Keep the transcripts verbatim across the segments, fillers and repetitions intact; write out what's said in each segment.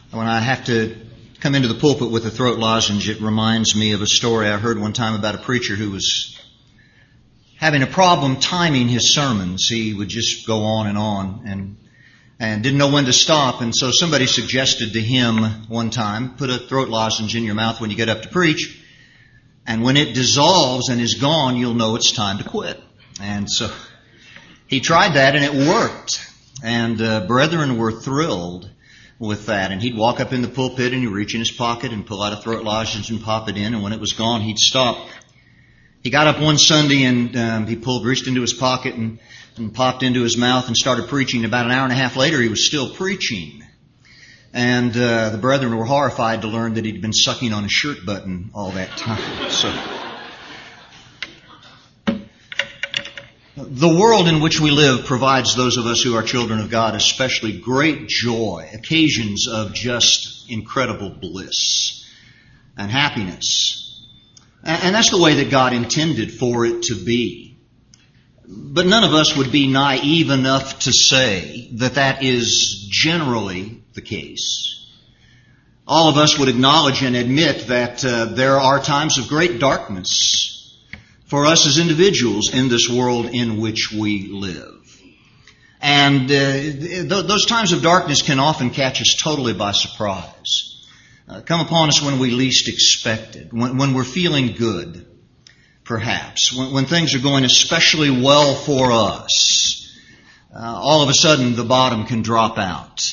When I have to come into the pulpit with a throat lozenge, it reminds me of a story I heard one time about a preacher who was having a problem timing his sermons. He would just go on and on and and didn't know when to stop. And so somebody suggested to him one time, put a throat lozenge in your mouth when you get up to preach, and when it dissolves and is gone, you'll know it's time to quit. And so he tried that, and it worked. And uh, brethren were thrilled with that. And he'd walk up in the pulpit and he'd reach in his pocket and pull out a throat lozenge and pop it in, and when it was gone, he'd stop. He got up one Sunday and um, he pulled, reached into his pocket and, and popped into his mouth and started preaching. About an hour and a half later, he was still preaching. And uh, the brethren were horrified to learn that he'd been sucking on his shirt button all that time. So the world in which we live provides those of us who are children of God especially great joy, occasions of just incredible bliss and happiness. And that's the way that God intended for it to be. But none of us would be naive enough to say that that is generally the case. All of us would acknowledge and admit that uh, there are times of great darkness for us as individuals in this world in which we live. And uh, th- those times of darkness can often catch us totally by surprise. Uh, come upon us when we least expect it, when, when we're feeling good, perhaps, when, when things are going especially well for us. Uh, all of a sudden, the bottom can drop out,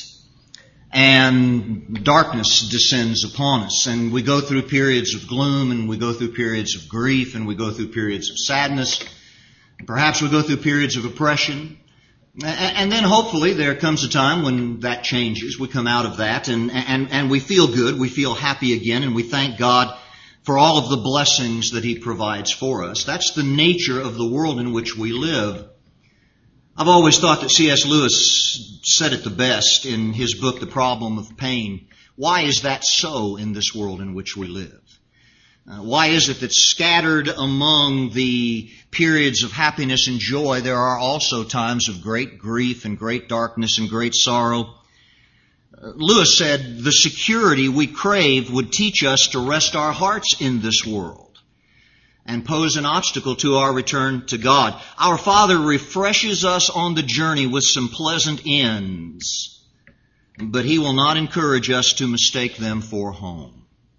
and darkness descends upon us, and we go through periods of gloom, and we go through periods of grief, and we go through periods of sadness, and perhaps we go through periods of oppression. And then hopefully there comes a time when that changes. We come out of that and, and, and we feel good. We feel happy again, and we thank God for all of the blessings that He provides for us. That's the nature of the world in which we live. I've always thought that C S Lewis said it the best in his book, The Problem of Pain. Why is that so in this world in which we live? Uh, why is it that scattered among the periods of happiness and joy, there are also times of great grief and great darkness and great sorrow? Uh, Lewis said, the security we crave would teach us to rest our hearts in this world and pose an obstacle to our return to God. Our Father refreshes us on the journey with some pleasant ends, but He will not encourage us to mistake them for home.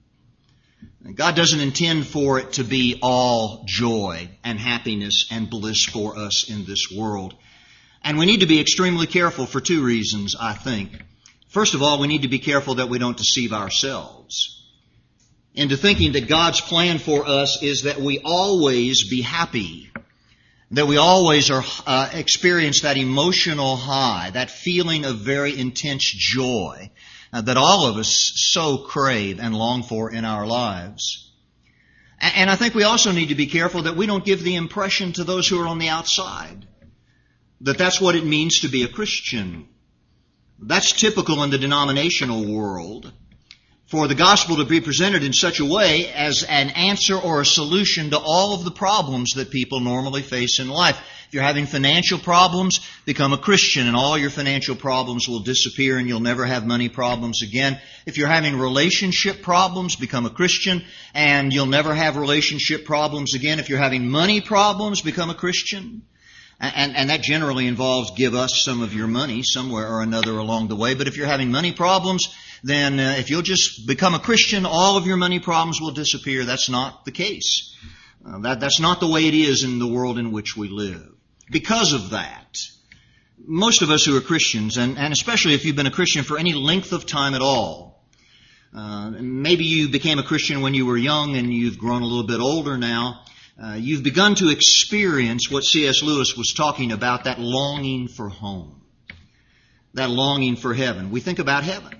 God doesn't intend for it to be all joy and happiness and bliss for us in this world. And we need to be extremely careful for two reasons, I think. First of all, we need to be careful that we don't deceive ourselves into thinking that God's plan for us is that we always be happy, that we always are uh, experience that emotional high, that feeling of very intense joy uh, that all of us so crave and long for in our lives. And, and I think we also need to be careful that we don't give the impression to those who are on the outside that that's what it means to be a Christian. That's typical in the denominational world, for the gospel to be presented in such a way as an answer or a solution to all of the problems that people normally face in life. If you're having financial problems, become a Christian and all your financial problems will disappear and you'll never have money problems again. If you're having relationship problems, become a Christian and you'll never have relationship problems again. If you're having money problems, become a Christian. And, and that generally involves give us some of your money somewhere or another along the way. But if you're having money problems, then uh, if you'll just become a Christian, all of your money problems will disappear. That's not the case. Uh, that, that's not the way it is in the world in which we live. Because of that, most of us who are Christians, and, and especially if you've been a Christian for any length of time at all, uh, maybe you became a Christian when you were young and you've grown a little bit older now, Uh, you've begun to experience what C S Lewis was talking about, that longing for home, that longing for heaven. We think about heaven,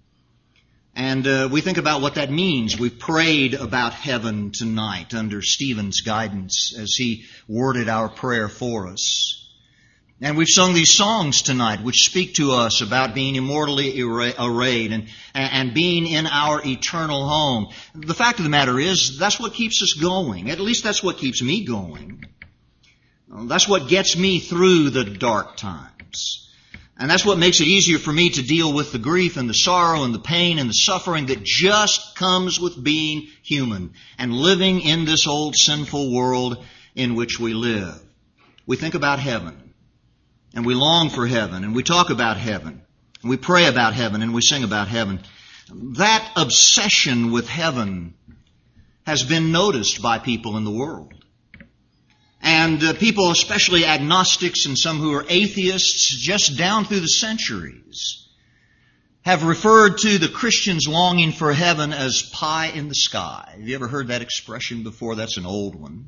and uh, we think about what that means. We've prayed about heaven tonight under Stephen's guidance as he worded our prayer for us. And we've sung these songs tonight which speak to us about being immortally arrayed and, and being in our eternal home. The fact of the matter is, that's what keeps us going. At least that's what keeps me going. That's what gets me through the dark times. And that's what makes it easier for me to deal with the grief and the sorrow and the pain and the suffering that just comes with being human and living in this old sinful world in which we live. We think about heaven, and we long for heaven, and we talk about heaven, and we pray about heaven, and we sing about heaven. That obsession with heaven has been noticed by people in the world. And uh, people, especially agnostics and some who are atheists, just down through the centuries, have referred to the Christians' longing for heaven as pie in the sky. Have you ever heard that expression before? That's an old one.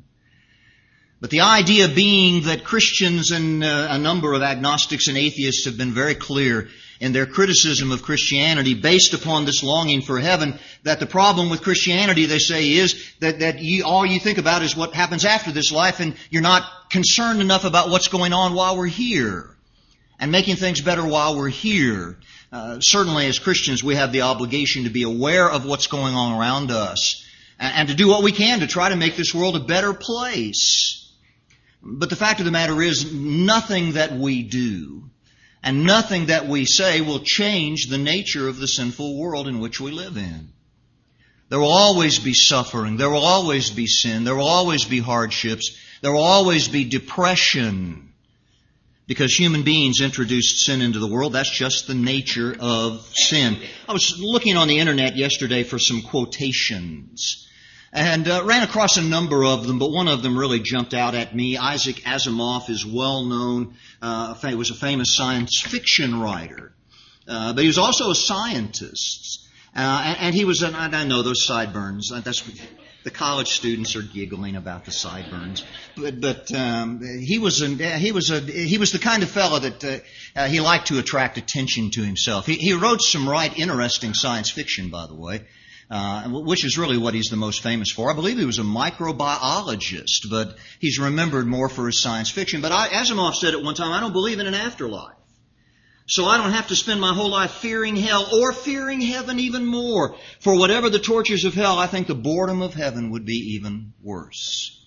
But the idea being that Christians and uh, a number of agnostics and atheists have been very clear in their criticism of Christianity based upon this longing for heaven, that the problem with Christianity, they say, is that, that you, all you think about is what happens after this life, and you're not concerned enough about what's going on while we're here and making things better while we're here. Uh, certainly as Christians, we have the obligation to be aware of what's going on around us and, and to do what we can to try to make this world a better place. But the fact of the matter is, nothing that we do and nothing that we say will change the nature of the sinful world in which we live in. There will always be suffering. There will always be sin. There will always be hardships. There will always be depression. Because human beings introduced sin into the world. That's just the nature of sin. I was looking on the internet yesterday for some quotations and uh, ran across a number of them, but one of them really jumped out at me. Isaac Asimov is well known. Uh, he was a famous science fiction writer, uh, but he was also a scientist. Uh, and, and he was, an, I know those sideburns. That's the college students are giggling about the sideburns, but but um, he was an, he was a he was the kind of fellow that uh, uh, he liked to attract attention to himself. He, he wrote some right interesting science fiction, by the way. Uh, which is really what he's the most famous for. I believe he was a microbiologist, but he's remembered more for his science fiction. But I, Asimov said at one time, I don't believe in an afterlife. So I don't have to spend my whole life fearing hell or fearing heaven even more. For whatever the tortures of hell, I think the boredom of heaven would be even worse.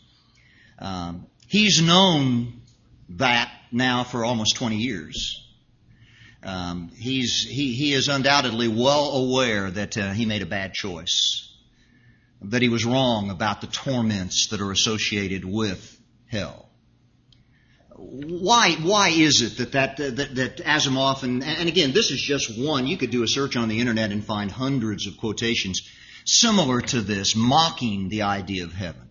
Um, he's known that now for almost twenty years. Um, he's, he, he is undoubtedly well aware that uh, he made a bad choice, that he was wrong about the torments that are associated with hell. Why, why is it that, that, that, that Asimov, and, and again, this is just one, you could do a search on the internet and find hundreds of quotations similar to this, mocking the idea of heaven,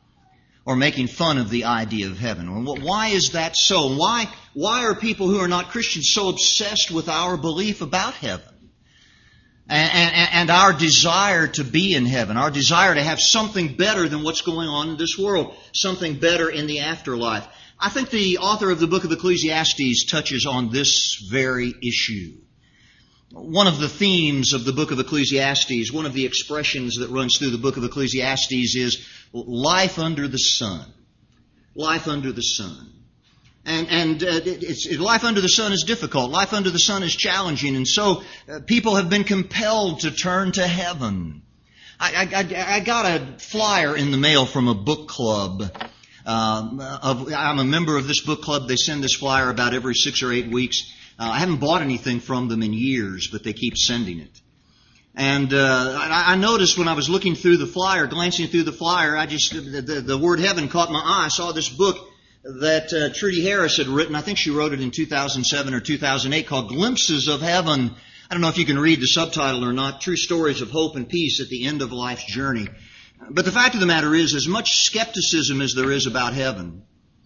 or making fun of the idea of heaven. Why is that so? Why, why are people who are not Christians so obsessed with our belief about heaven and, and, and our desire to be in heaven, our desire to have something better than what's going on in this world, something better in the afterlife? I think the author of the book of Ecclesiastes touches on this very issue. One of the themes of the book of Ecclesiastes, one of the expressions that runs through the book of Ecclesiastes is life under the sun. Life under the sun. And, and uh, it's, it, life under the sun is difficult. Life under the sun is challenging. And so uh, people have been compelled to turn to heaven. I, I, I got a flyer in the mail from a book club. Um, of, I'm a member of this book club. They send this flyer about every six or eight weeks. Uh, I haven't bought anything from them in years, but they keep sending it. And uh, I, I noticed when I was looking through the flyer, glancing through the flyer, I just the, the, the word heaven caught my eye. I saw this book that uh, Trudy Harris had written. I think she wrote it in two thousand seven or two thousand eight, called Glimpses of Heaven. I don't know if you can read the subtitle or not. True Stories of Hope and Peace at the End of Life's Journey. But the fact of the matter is, as much skepticism as there is about heaven,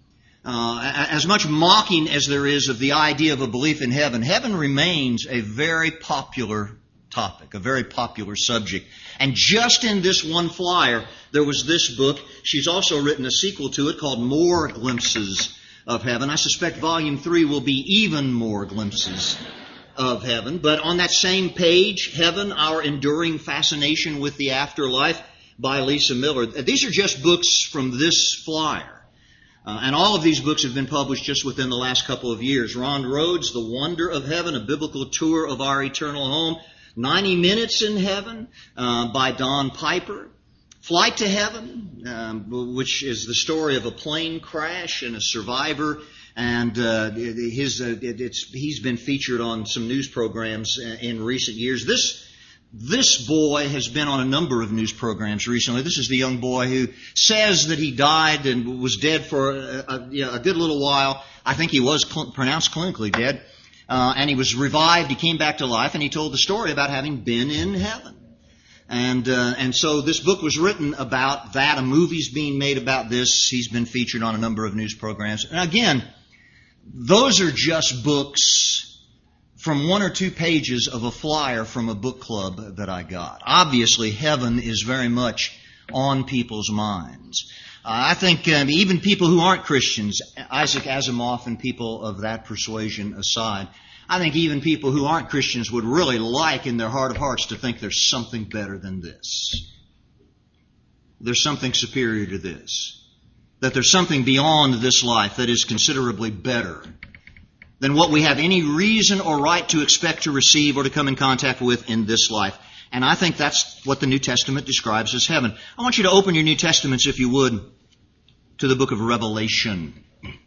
Uh, as much mocking as there is of the idea of a belief in heaven, heaven remains a very popular topic, a very popular subject. And just in this one flyer, there was this book. She's also written a sequel to it called More Glimpses of Heaven. I suspect volume three will be even more glimpses of heaven. But on that same page, Heaven, Our Enduring Fascination with the Afterlife by Lisa Miller. These are just books from this flyer. Uh, and all of these books have been published just within the last couple of years. Ron Rhodes, The Wonder of Heaven, A Biblical Tour of Our Eternal Home. ninety Minutes in Heaven uh, by Don Piper. Flight to Heaven, um, which is the story of a plane crash and a survivor And uh, his uh, it, it's he's been featured on some news programs in recent years. This this boy has been on a number of news programs recently. This is the young boy who says that he died and was dead for a, a, you know, a good little while. I think he was cl- pronounced clinically dead, uh, and he was revived. He came back to life, and he told the story about having been in heaven. And uh, and so this book was written about that. A movie's being made about this. He's been featured on a number of news programs. And again, those are just books from one or two pages of a flyer from a book club that I got. Obviously, heaven is very much on people's minds. Uh, I think um, even people who aren't Christians, Isaac Asimov and people of that persuasion aside, I think even people who aren't Christians would really like in their heart of hearts to think there's something better than this. There's something superior to this. That there's something beyond this life that is considerably better than what we have any reason or right to expect to receive or to come in contact with in this life. And I think that's what the New Testament describes as heaven. I want you to open your New Testaments, if you would, to the book of Revelation.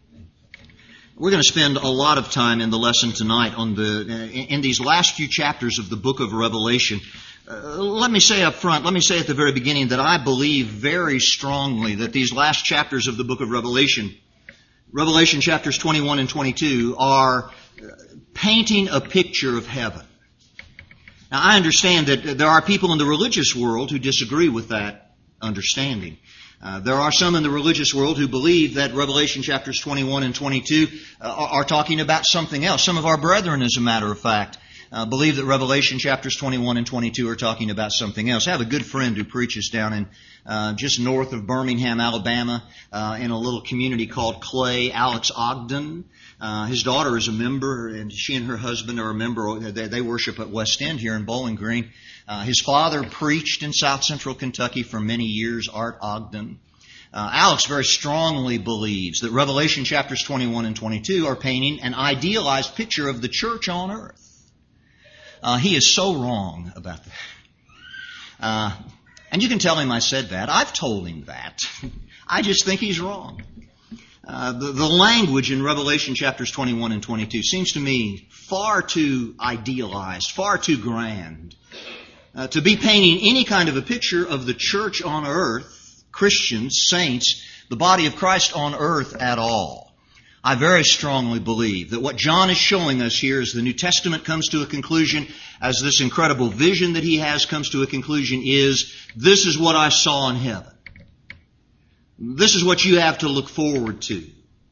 We're going to spend a lot of time in the lesson tonight on the in these last few chapters of the book of Revelation. Uh, let me say up front, let me say at the very beginning that I believe very strongly that these last chapters of the book of Revelation, Revelation chapters twenty-one and twenty-two, are painting a picture of heaven. Now, I understand that there are people in the religious world who disagree with that understanding. Uh, there are some in the religious world who believe that Revelation chapters twenty-one and twenty-two uh, are, are talking about something else. Some of our brethren, as a matter of fact, uh, believe that Revelation chapters twenty-one and twenty-two are talking about something else. I have a good friend who preaches down in uh, just north of Birmingham, Alabama, uh, in a little community called Clay, Alex Ogden. Uh, his daughter is a member, and she and her husband are a member. They, they worship at West End here in Bowling Green. Uh, his father preached in South Central Kentucky for many years, Art Ogden. Uh, Alex very strongly believes that Revelation chapters twenty-one and twenty-two are painting an idealized picture of the church on earth. Uh, he is so wrong about that. Uh, and you can tell him I said that. I've told him that. I just think he's wrong. Uh, the, the language in Revelation chapters twenty-one and twenty-two seems to me far too idealized, far too grand, uh, to be painting any kind of a picture of the church on earth, Christians, saints, the body of Christ on earth at all. I very strongly believe that what John is showing us here as the New Testament comes to a conclusion, as this incredible vision that he has comes to a conclusion, is this is what I saw in heaven. This is what you have to look forward to.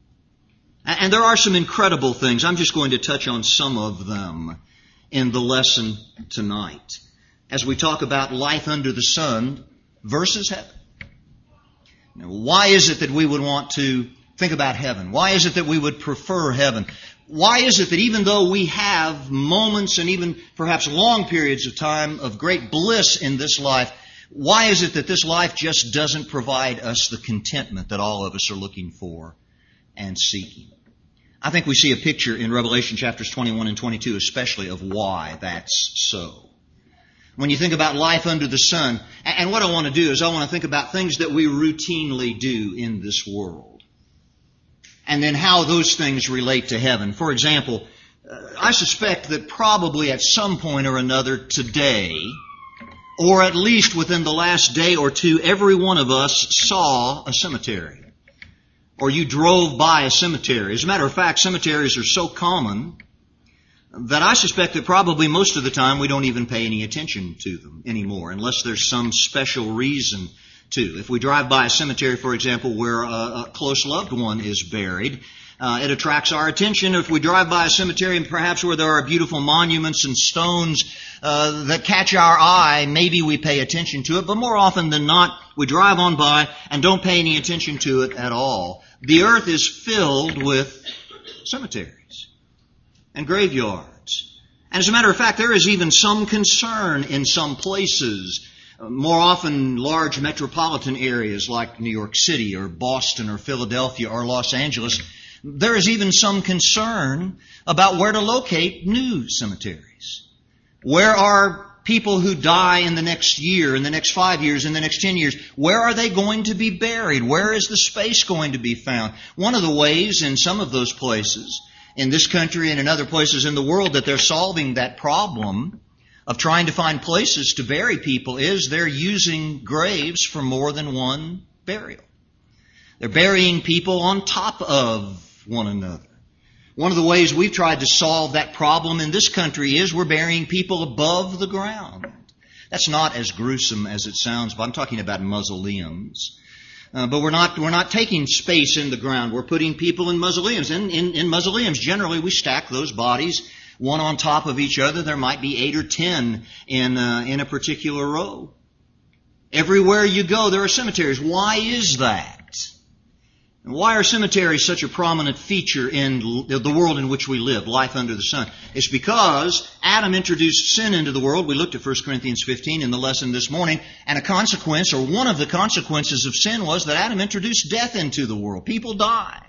And there are some incredible things. I'm just going to touch on some of them in the lesson tonight as we talk about life under the sun versus heaven. Now, why is it that we would want to think about heaven? Why is it that we would prefer heaven? Why is it that even though we have moments and even perhaps long periods of time of great bliss in this life, why is it that this life just doesn't provide us the contentment that all of us are looking for and seeking? I think we see a picture in Revelation chapters twenty-one and twenty-two especially of why that's so. When you think about life under the sun, and what I want to do is I want to think about things that we routinely do in this world, and then how those things relate to heaven. For example, I suspect that probably at some point or another today, or at least within the last day or two, every one of us saw a cemetery. Or you drove by a cemetery. As a matter of fact, cemeteries are so common that I suspect that probably most of the time we don't even pay any attention to them anymore, unless there's some special reason to. If we drive by a cemetery, for example, where a, a close loved one is buried, Uh, it attracts our attention. If we drive by a cemetery and perhaps where there are beautiful monuments and stones uh, that catch our eye, maybe we pay attention to it. But more often than not, we drive on by and don't pay any attention to it at all. The earth is filled with cemeteries and graveyards. And as a matter of fact, there is even some concern in some places, more often large metropolitan areas like New York City or Boston or Philadelphia or Los Angeles. There is even some concern about where to locate new cemeteries. Where are people who die in the next year, in the next five years, in the next ten years, where are they going to be buried? Where is the space going to be found? One of the ways in some of those places, in this country and in other places in the world, that they're solving that problem of trying to find places to bury people is they're using graves for more than one burial. They're burying people on top of one another. One of the ways we've tried to solve that problem in this country is we're burying people above the ground. That's not as gruesome as it sounds, but I'm talking about mausoleums. Uh, but we're not we're not taking space in the ground. We're putting people in mausoleums. In, in, in mausoleums, generally, we stack those bodies one on top of each other. There might be eight or ten in uh, in a particular row. Everywhere you go, there are cemeteries. Why is that? And why are cemeteries such a prominent feature in the world in which we live, life under the sun? It's because Adam introduced sin into the world. We looked at First Corinthians fifteen in the lesson this morning, and a consequence, or one of the consequences of sin was that Adam introduced death into the world. People die.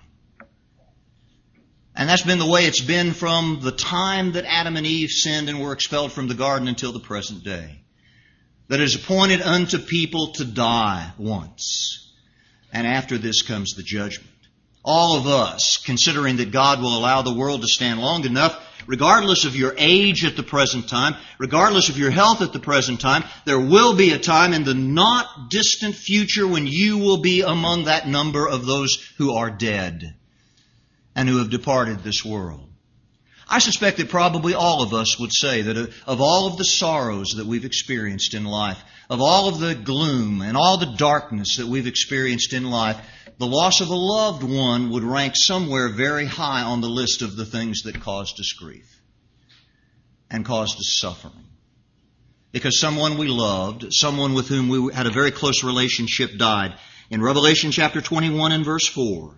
And that's been the way it's been from the time that Adam and Eve sinned and were expelled from the garden until the present day. That it is appointed unto people to die once. And after this comes the judgment. All of us, considering that God will allow the world to stand long enough, regardless of your age at the present time, regardless of your health at the present time, there will be a time in the not distant future when you will be among that number of those who are dead and who have departed this world. I suspect that probably all of us would say that of all of the sorrows that we've experienced in life, of all of the gloom and all the darkness that we've experienced in life, the loss of a loved one would rank somewhere very high on the list of the things that caused us grief and caused us suffering. Because someone we loved, someone with whom we had a very close relationship, died. In Revelation chapter twenty-one and verse four,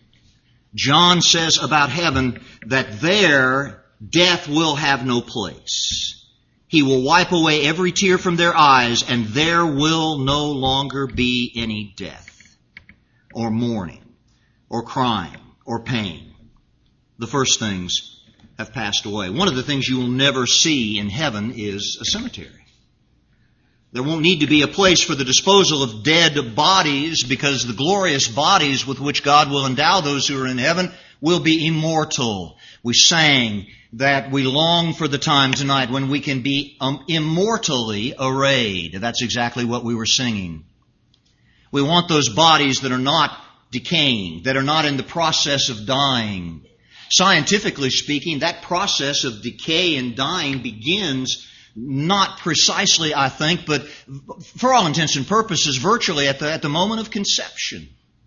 John says about heaven that there death will have no place. He will wipe away every tear from their eyes, and there will no longer be any death, or mourning, or crying, or pain. The first things have passed away. One of the things you will never see in heaven is a cemetery. There won't need to be a place for the disposal of dead bodies, because the glorious bodies with which God will endow those who are in heaven will be immortal. We sang that we long for the time tonight when we can be um, immortally arrayed. That's exactly what we were singing. We want those bodies that are not decaying, that are not in the process of dying. Scientifically speaking, that process of decay and dying begins not precisely, I think, but for all intents and purposes, virtually at the, at the moment of conception.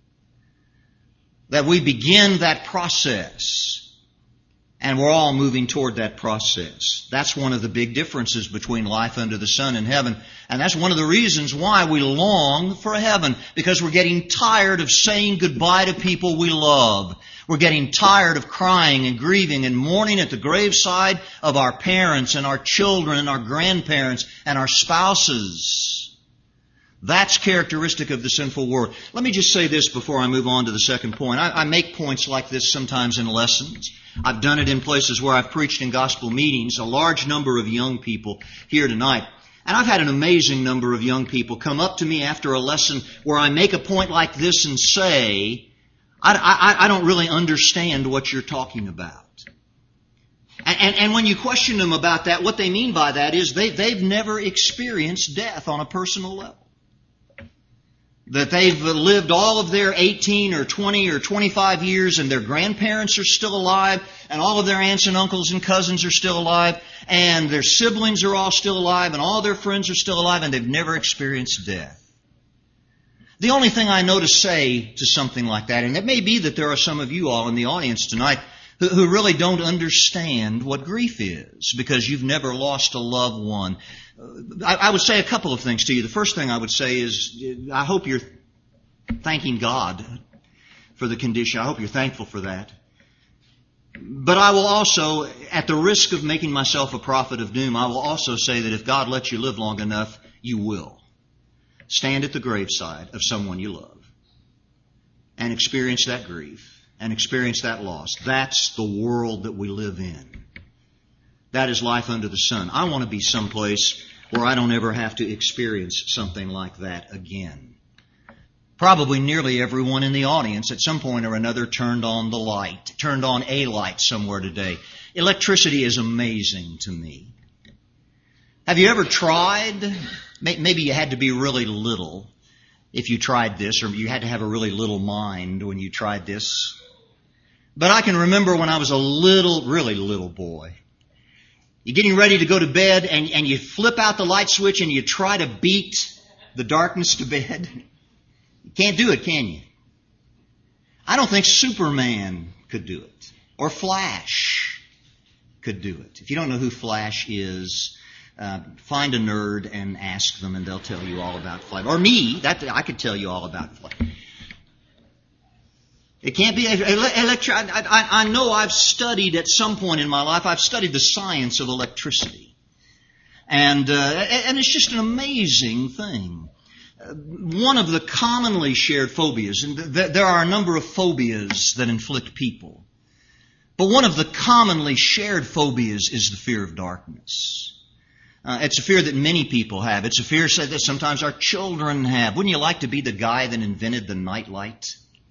That we begin that process. And we're all moving toward that process. That's one of the big differences between life under the sun and heaven. And that's one of the reasons why we long for heaven. Because we're getting tired of saying goodbye to people we love. We're getting tired of crying and grieving and mourning at the graveside of our parents and our children and our grandparents and our spouses. That's characteristic of the sinful world. Let me just say this before I move on to the second point. I, I make points like this sometimes in lessons. I've done it in places where I've preached in gospel meetings, a large number of young people here tonight. And I've had an amazing number of young people come up to me after a lesson where I make a point like this and say, I, I, I don't really understand what you're talking about. And, and, and when you question them about that, what they mean by that is they, they've never experienced death on a personal level. That they've lived all of their eighteen or twenty or twenty-five years and their grandparents are still alive and all of their aunts and uncles and cousins are still alive and their siblings are all still alive and all their friends are still alive and they've never experienced death. The only thing I know to say to something like that, and it may be that there are some of you all in the audience tonight who, who really don't understand what grief is because you've never lost a loved one. I, I would say a couple of things to you. The first thing I would say is I hope you're thanking God for the condition. I hope you're thankful for that. But I will also, at the risk of making myself a prophet of doom, I will also say that if God lets you live long enough, you will stand at the graveside of someone you love and experience that grief and experience that loss. That's the world that we live in. That is life under the sun. I want to be someplace where I don't ever have to experience something like that again. Probably nearly everyone in the audience at some point or another turned on the light, turned on a light somewhere today. Electricity is amazing to me. Have you ever tried? Maybe you had to be really little if you tried this, or you had to have a really little mind when you tried this. But I can remember when I was a little, really little boy. You're getting ready to go to bed and, and you flip out the light switch and you try to beat the darkness to bed. You can't do it, can you? I don't think Superman could do it. Or Flash could do it. If you don't know who Flash is, uh, find a nerd and ask them and they'll tell you all about Flash. Or me, that I could tell you all about Flash. It can't be electric. I, I, I know I've studied at some point in my life, I've studied the science of electricity. And, uh, and it's just an amazing thing. One of the commonly shared phobias, and th- there are a number of phobias that inflict people, but one of the commonly shared phobias is the fear of darkness. Uh, it's a fear that many people have. It's a fear that sometimes our children have. Wouldn't you like to be the guy that invented the nightlight?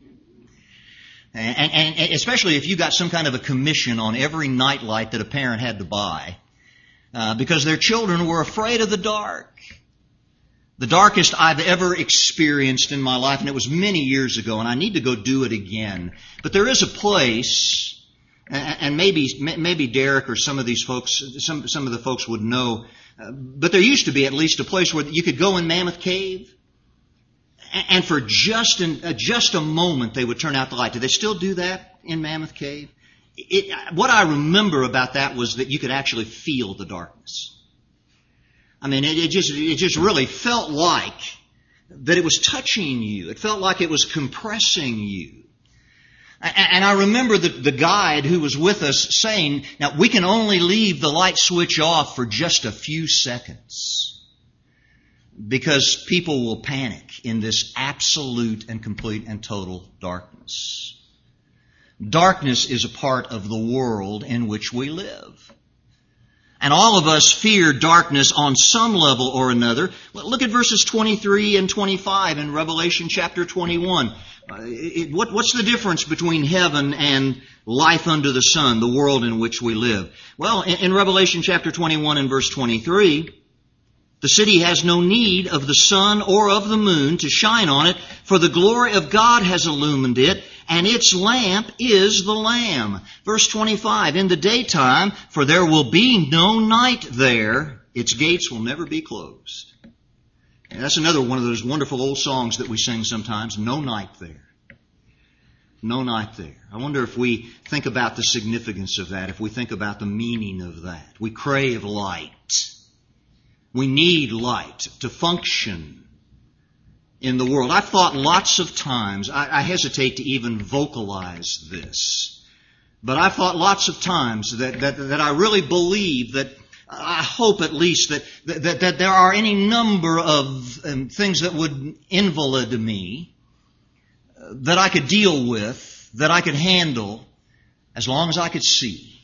And, and, and especially if you got some kind of a commission on every nightlight that a parent had to buy, uh, because their children were afraid of the dark. The darkest I've ever experienced in my life, and it was many years ago, and I need to go do it again. But there is a place, and maybe maybe Derek or some of these folks, some some of the folks would know, but there used to be at least a place where you could go in Mammoth Cave, and for just an, just a moment they would turn out the light. Do they still do that in Mammoth Cave? It, what I remember about that was that you could actually feel the darkness. I mean, it, it just it just really felt like that it was touching you. It felt like it was compressing you. And, and I remember the, the guide who was with us saying, now, we can only leave the light switch off for just a few seconds because people will panic in this absolute and complete and total darkness. Darkness is a part of the world in which we live. And all of us fear darkness on some level or another. Look at verses twenty-three and twenty-five in Revelation chapter twenty-one. Uh, it, what, what's the difference between heaven and life under the sun, the world in which we live? Well, in, in Revelation chapter twenty-one and verse twenty-three, the city has no need of the sun or of the moon to shine on it, for the glory of God has illumined it, and its lamp is the Lamb. Verse twenty-five, in the daytime, for there will be no night there, its gates will never be closed. And that's another one of those wonderful old songs that we sing sometimes, no night there. No night there. I wonder if we think about the significance of that, if we think about the meaning of that. We crave light. We need light to function in the world. I've thought lots of times, I, I hesitate to even vocalize this, but I've thought lots of times that, that, that I really believe that, I hope at least that, that, that there are any number of um, things that would invalid me, uh, that I could deal with, that I could handle, as long as I could see.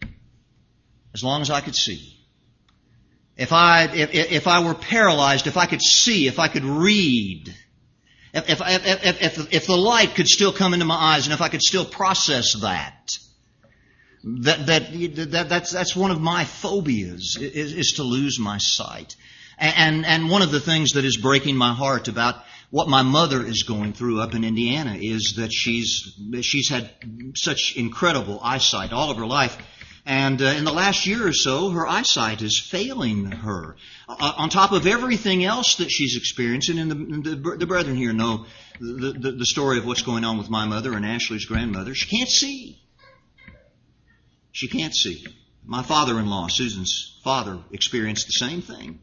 As long as I could see. If I, if, if I were paralyzed, if I could see, if I could read, if, if, if, if, if the light could still come into my eyes and if I could still process that, that, that, that that's, that's one of my phobias is, is to lose my sight. And, and one of the things that is breaking my heart about what my mother is going through up in Indiana is that she's, she's had such incredible eyesight all of her life. And uh, in the last year or so, her eyesight is failing her. Uh, on top of everything else that she's experiencing, and the, the, the brethren here know the, the, the story of what's going on with my mother and Ashley's grandmother. She can't see. She can't see. My father-in-law, Susan's father, experienced the same thing.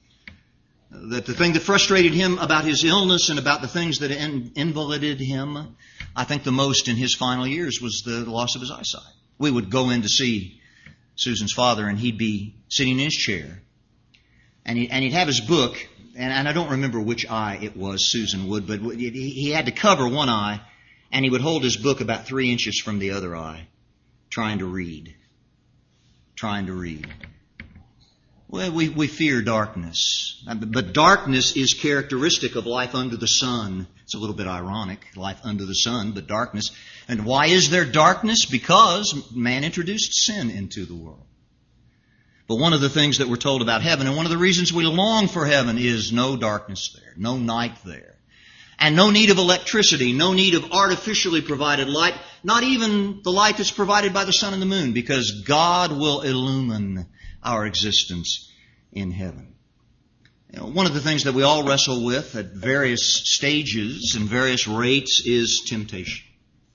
That the thing that frustrated him about his illness and about the things that in, invalided him, I think the most in his final years was the loss of his eyesight. We would go in to see Susan's father, and he'd be sitting in his chair, and, he, and he'd have his book, and, and I don't remember which eye it was, Susan would, but he, he had to cover one eye, and he would hold his book about three inches from the other eye, trying to read, trying to read. Well, we, we fear darkness. But darkness is characteristic of life under the sun. It's a little bit ironic, life under the sun, but darkness. And why is there darkness? Because man introduced sin into the world. But one of the things that we're told about heaven, and one of the reasons we long for heaven, is no darkness there, no night there. And no need of electricity, no need of artificially provided light, not even the light that's provided by the sun and the moon, because God will illumine our existence in heaven. You know, one of the things that we all wrestle with at various stages and various rates is temptation.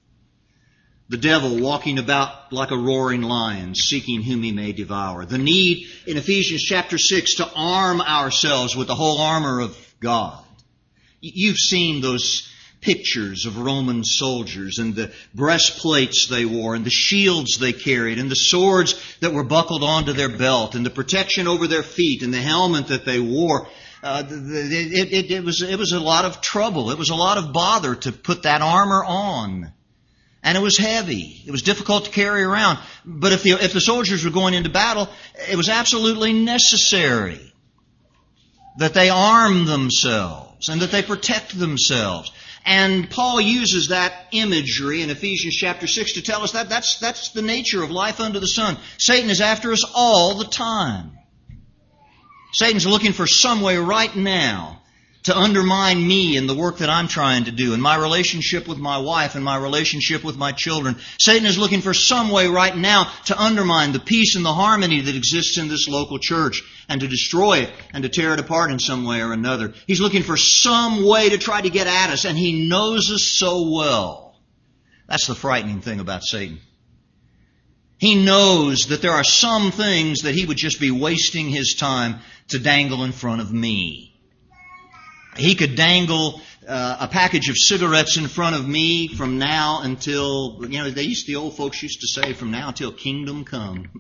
The devil walking about like a roaring lion, seeking whom he may devour. The need in Ephesians chapter six to arm ourselves with the whole armor of God. You've seen those pictures of Roman soldiers and the breastplates they wore and the shields they carried and the swords that were buckled onto their belt and the protection over their feet and the helmet that they wore. Uh, it, it, it, was, it was a lot of trouble. It was a lot of bother to put that armor on. And it was heavy. It was difficult to carry around. But if the, if the soldiers were going into battle, it was absolutely necessary that they arm themselves and that they protect themselves. And Paul uses that imagery in Ephesians chapter six to tell us that that's, that's the nature of life under the sun. Satan is after us all the time. Satan's looking for some way right now to undermine me and the work that I'm trying to do, and my relationship with my wife and my relationship with my children. Satan is looking for some way right now to undermine the peace and the harmony that exists in this local church and to destroy it and to tear it apart in some way or another. He's looking for some way to try to get at us, and he knows us so well. That's the frightening thing about Satan. He knows that there are some things that he would just be wasting his time to dangle in front of me. He could dangle uh, a package of cigarettes in front of me from now until, you know, they used, the old folks used to say, from now until kingdom come.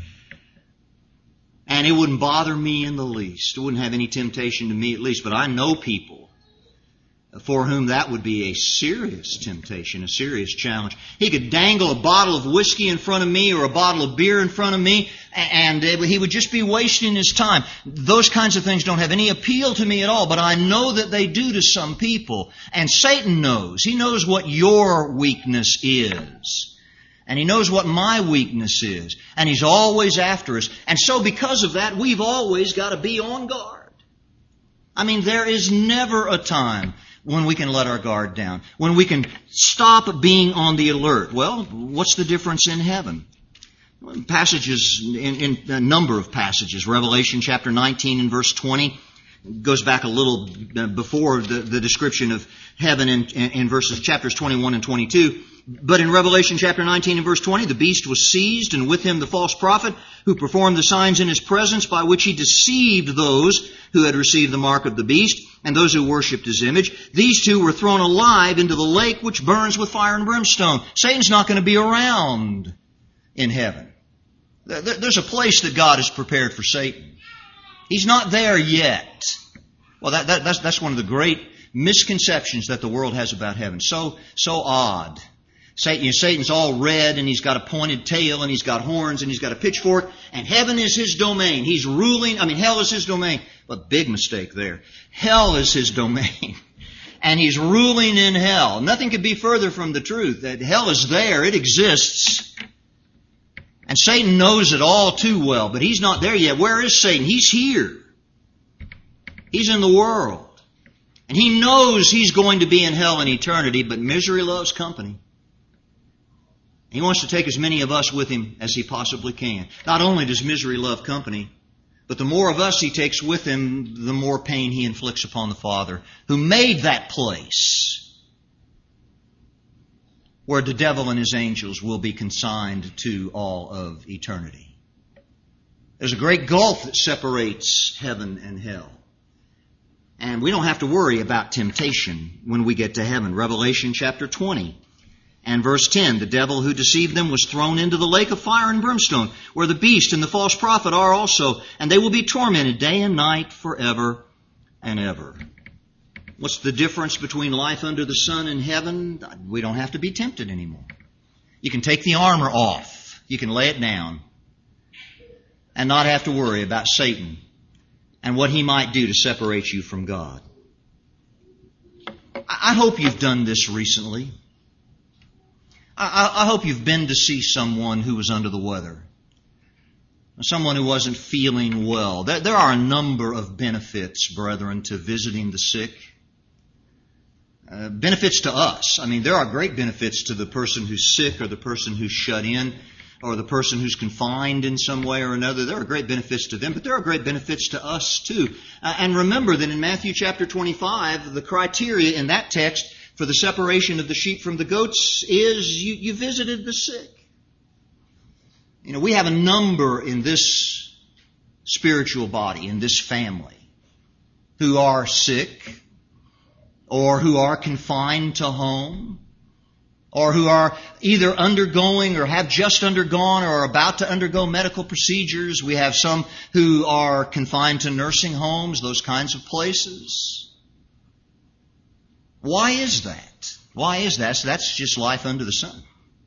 And it wouldn't bother me in the least. It wouldn't have any temptation to me at least. But I know people for whom that would be a serious temptation, a serious challenge. He could dangle a bottle of whiskey in front of me or a bottle of beer in front of me, and he would just be wasting his time. Those kinds of things don't have any appeal to me at all, but I know that they do to some people. And Satan knows. He knows what your weakness is. And he knows what my weakness is. And he's always after us. And so because of that, we've always got to be on guard. I mean, there is never a time when we can let our guard down, when we can stop being on the alert. Well, what's the difference in heaven? Passages, in, in a number of passages. Revelation chapter nineteen and verse twenty goes back a little before the, the description of heaven in, in verses chapters twenty-one and twenty-two. But in Revelation chapter nineteen and verse twenty, the beast was seized, and with him the false prophet, who performed the signs in his presence, by which he deceived those who had received the mark of the beast, and those who worshipped his image. These two were thrown alive into the lake which burns with fire and brimstone. Satan's not going to be around in heaven. There's a place that God has prepared for Satan. He's not there yet. Well, that, that, that's, that's one of the great misconceptions that the world has about heaven. So, so odd. Satan, you know, Satan's all red, and he's got a pointed tail, and he's got horns, and he's got a pitchfork, and heaven is his domain. He's ruling, I mean, hell is his domain. But big mistake there. Hell is his domain. And he's ruling in hell. Nothing could be further from the truth. That hell is there. It exists. And Satan knows it all too well, but he's not there yet. Where is Satan? He's here. He's in the world. And he knows he's going to be in hell in eternity, but misery loves company. He wants to take as many of us with him as he possibly can. Not only does misery love company, but the more of us he takes with him, the more pain he inflicts upon the Father, who made that place where the devil and his angels will be consigned to all of eternity. There's a great gulf that separates heaven and hell. And we don't have to worry about temptation when we get to heaven. Revelation chapter twenty. And verse ten, the devil who deceived them was thrown into the lake of fire and brimstone, where the beast and the false prophet are also, and they will be tormented day and night forever and ever. What's the difference between life under the sun and heaven? We don't have to be tempted anymore. You can take the armor off. You can lay it down. and not have to worry about Satan and what he might do to separate you from God. I hope you've done this recently. I, I hope you've been to see someone who was under the weather, someone who wasn't feeling well. There, there are a number of benefits, brethren, to visiting the sick. Uh, benefits to us. I mean, there are great benefits to the person who's sick or the person who's shut in or the person who's confined in some way or another. There are great benefits to them, but there are great benefits to us too. Uh, and remember that in Matthew chapter twenty-five, the criteria in that text for the separation of the sheep from the goats is you, you visited the sick. You know, we have a number in this spiritual body, in this family, who are sick, or who are confined to home, or who are either undergoing or have just undergone or are about to undergo medical procedures. We have some who are confined to nursing homes, those kinds of places. Why is that? Why is that? So that's just life under the sun.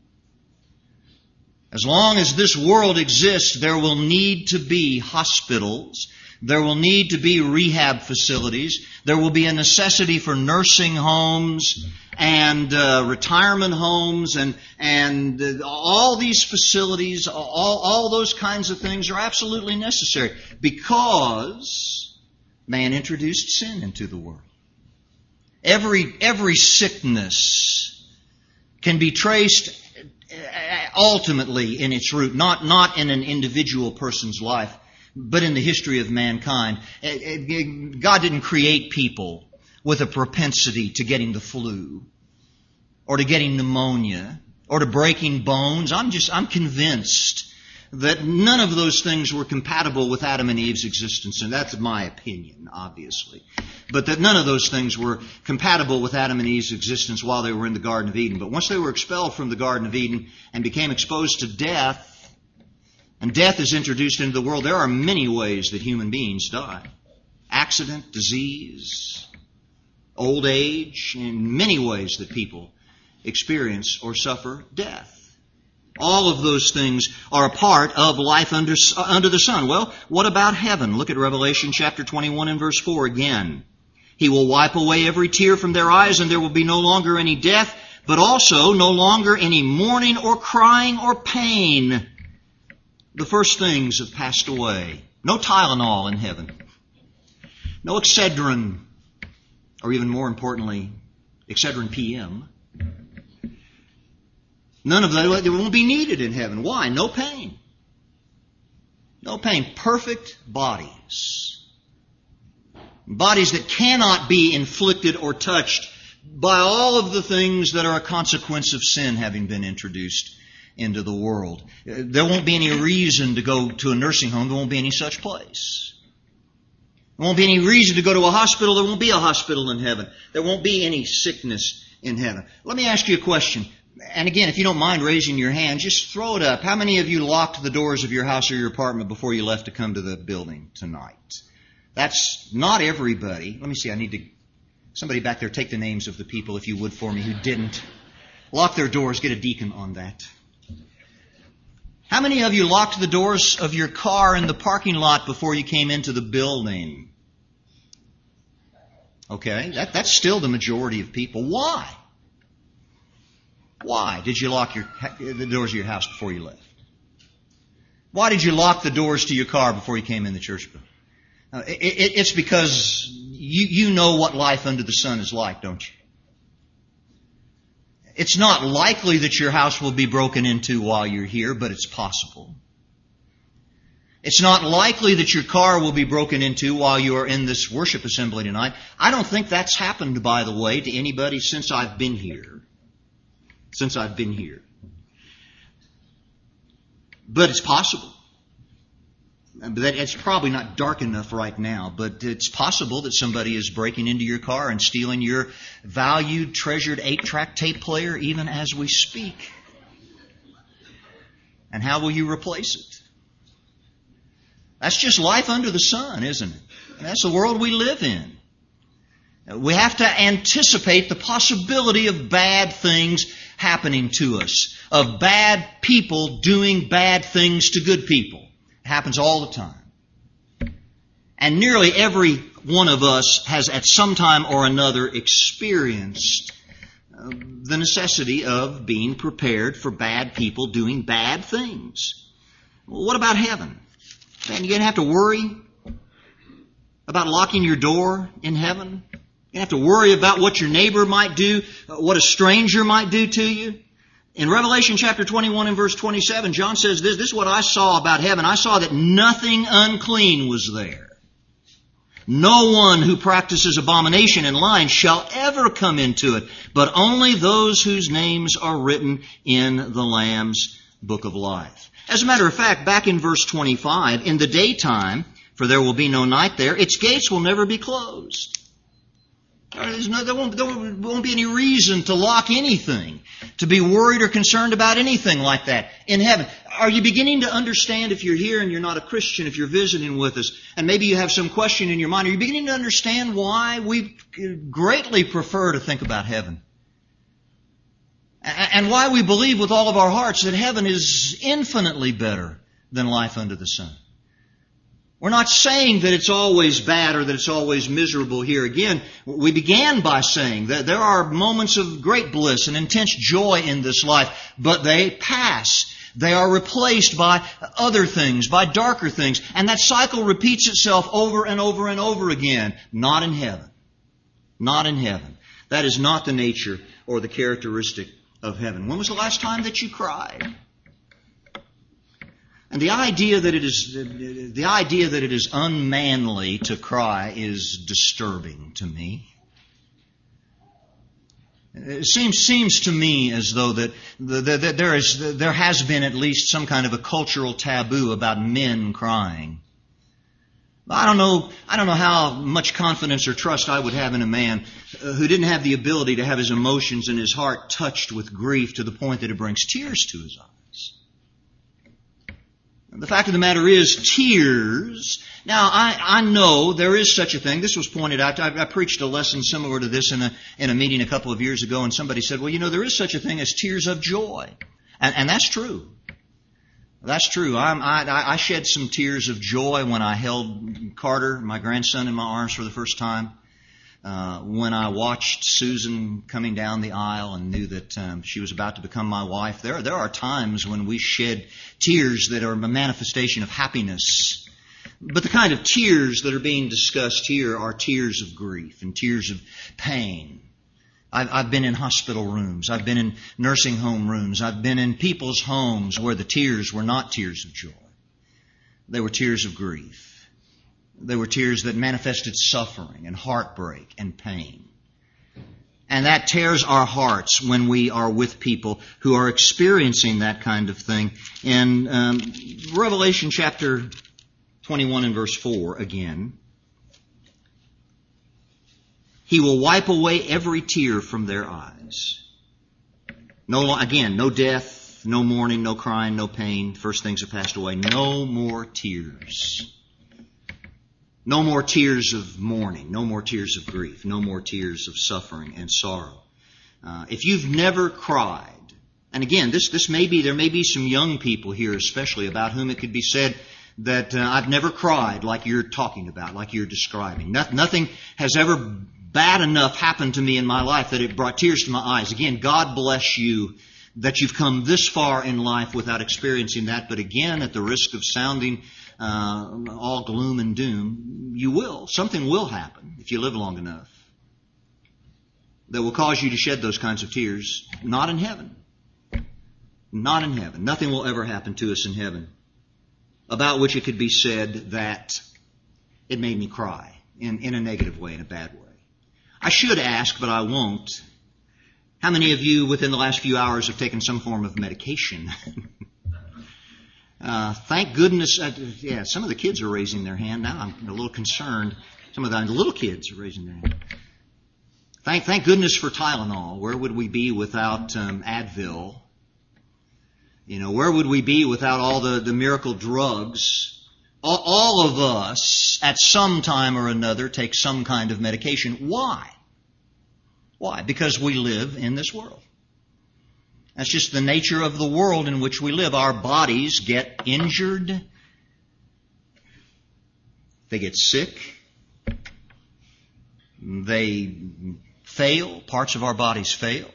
As long as this world exists, there will need to be hospitals. There will need to be rehab facilities. There will be a necessity for nursing homes and uh, retirement homes and and uh, all these facilities, all, all those kinds of things are absolutely necessary because man introduced sin into the world. Every every sickness can be traced ultimately in its root, not not in an individual person's life, but in the history of mankind. God didn't create people with a propensity to getting the flu or to getting pneumonia or to breaking bones. I'm just, I'm convinced that none of those things were compatible with Adam and Eve's existence, and that's my opinion, obviously. But that none of those things were compatible with Adam and Eve's existence while they were in the Garden of Eden. But once they were expelled from the Garden of Eden and became exposed to death, and death is introduced into the world, there are many ways that human beings die. Accident, disease, old age, in many ways that people experience or suffer death. All of those things are a part of life under, under the sun. Well, what about heaven? Look at Revelation chapter twenty-one and verse four again. He will wipe away every tear from their eyes, and there will be no longer any death, but also no longer any mourning or crying or pain. The first things have passed away. No Tylenol in heaven. No Excedrin, or even more importantly, Excedrin P M. None of that, they won't be needed in heaven. Why? No pain. No pain. Perfect bodies. Bodies that cannot be inflicted or touched by all of the things that are a consequence of sin having been introduced into the world. There won't be any reason to go to a nursing home. There won't be any such place. There won't be any reason to go to a hospital. There won't be a hospital in heaven. There won't be any sickness in heaven. Let me ask you a question. And again, if you don't mind raising your hand, just throw it up. How many of you locked the doors of your house or your apartment before you left to come to the building tonight? That's not everybody. Let me see. I need to... Somebody back there, take the names of the people, if you would, for me, who didn't lock their doors. Get a deacon on that. How many of you locked the doors of your car in the parking lot before you came into the building? Okay, that, that's still the majority of people. Why? Why did you lock your, the doors of your house before you left? Why did you lock the doors to your car before you came in the church building? Uh, it, it, it's because you, you know what life under the sun is like, don't you? It's not likely that your house will be broken into while you're here, but it's possible. It's not likely that your car will be broken into while you are in this worship assembly tonight. I don't think that's happened, by the way, to anybody since I've been here. Since I've been here. But it's possible. It's probably not dark enough right now, but it's possible that somebody is breaking into your car and stealing your valued, treasured eight-track tape player even as we speak. And how will you replace it? That's just life under the sun, isn't it? And that's the world we live in. We have to anticipate the possibility of bad things happening to us, of bad people doing bad things to good people. It happens all the time. And nearly every one of us has at some time or another experienced uh, the necessity of being prepared for bad people doing bad things. Well, what about heaven? Man, you're going to have to worry about locking your door in heaven? You have to worry about what your neighbor might do, what a stranger might do to you. In Revelation chapter twenty-one and verse twenty-seven, John says this, this is what I saw about heaven. I saw that nothing unclean was there. No one who practices abomination and lying shall ever come into it, but only those whose names are written in the Lamb's book of life. As a matter of fact, back in verse twenty-five, in the daytime, for there will be no night there, its gates will never be closed. There's no, there, won't, there won't be any reason to lock anything, to be worried or concerned about anything like that in heaven. Are you beginning to understand, if you're here and you're not a Christian, if you're visiting with us, and maybe you have some question in your mind, are you beginning to understand why we greatly prefer to think about heaven? And why we believe with all of our hearts that heaven is infinitely better than life under the sun? We're not saying that it's always bad or that it's always miserable here. Again, we began by saying that there are moments of great bliss and intense joy in this life, but they pass. They are replaced by other things, by darker things. And that cycle repeats itself over and over and over again. Not in heaven. Not in heaven. That is not the nature or the characteristic of heaven. When was the last time that you cried? And the idea that it is the idea that it is unmanly to cry is disturbing to me. It seems seems to me as though that, that, that there is there has been at least some kind of a cultural taboo about men crying. I don't know I don't know how much confidence or trust I would have in a man who didn't have the ability to have his emotions and his heart touched with grief to the point that it brings tears to his eyes. The fact of the matter is, tears. Now, I, I know there is such a thing. This was pointed out. I, I preached a lesson similar to this in a in a meeting a couple of years ago, and somebody said, well, you know, there is such a thing as tears of joy. And, and that's true. That's true. I'm, I, I shed some tears of joy when I held Carter, my grandson, in my arms for the first time. Uh, when I watched Susan coming down the aisle and knew that um, she was about to become my wife, there there are times when we shed tears that are a manifestation of happiness. But the kind of tears that are being discussed here are tears of grief and tears of pain. I've, I've been in hospital rooms. I've been in nursing home rooms. I've been in people's homes where the tears were not tears of joy. They were tears of grief. They were tears that manifested suffering and heartbreak and pain. And that tears our hearts when we are with people who are experiencing that kind of thing. In um, Revelation chapter twenty-one and verse four again, He will wipe away every tear from their eyes. No, again, no death, no mourning, no crying, no pain. First things have passed away. No more tears. No more tears of mourning, no more tears of grief, no more tears of suffering and sorrow. Uh, if you've never cried, and again, this this may be, there may be some young people here especially about whom it could be said that uh, I've never cried like you're talking about, like you're describing. No, nothing has ever bad enough happened to me in my life that it brought tears to my eyes. Again, God bless you that you've come this far in life without experiencing that. But again, at the risk of sounding uh, all gloom and doom, you will. Something will happen if you live long enough that will cause you to shed those kinds of tears. Not in heaven. Not in heaven. Nothing will ever happen to us in heaven about which it could be said that it made me cry in, in a negative way, in a bad way. I should ask, but I won't. How many of you within the last few hours have taken some form of medication? uh, thank goodness. Uh, yeah, some of the kids are raising their hand now. I'm a little concerned. Some of the little kids are raising their hand. Thank, thank goodness for Tylenol. Where would we be without um, Advil? You know, where would we be without all the, the miracle drugs? All, all of us, at some time or another, take some kind of medication. Why? Why? Because we live in this world. That's just the nature of the world in which we live. Our bodies get injured They get sick. They fail. Parts of our bodies fail.